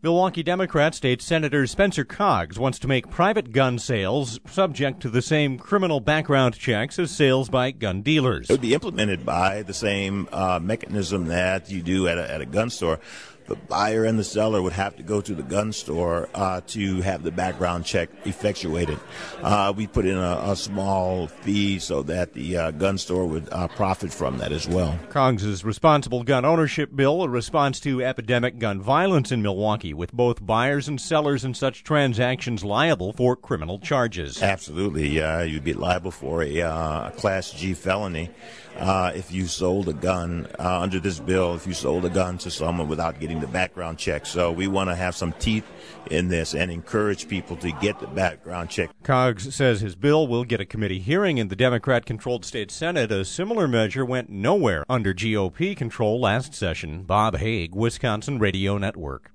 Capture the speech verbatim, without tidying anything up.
Milwaukee Democrat State Senator Spencer Coggs wants to make private gun sales subject to the same criminal background checks as sales by gun dealers. It would be implemented by the same uh, mechanism that you do at a, at a gun store. The buyer and the seller would have to go to the gun store uh, to have the background check effectuated. Uh, we put in a, a small fee so that the uh, gun store would uh, profit from that as well. Coggs' responsible gun ownership bill, a response to epidemic gun violence in Milwaukee, with both buyers and sellers in such transactions liable for criminal charges. Absolutely. Uh, you'd be liable for a uh, Class G felony uh, if you sold a gun uh, under this bill, if you sold a gun to someone without getting the background check. So we want to have some teeth in this and encourage people to get the background check. Coggs says his bill will get a committee hearing in the Democrat-controlled state Senate. A similar measure went nowhere under G O P control last session. Bob Haig, Wisconsin Radio Network.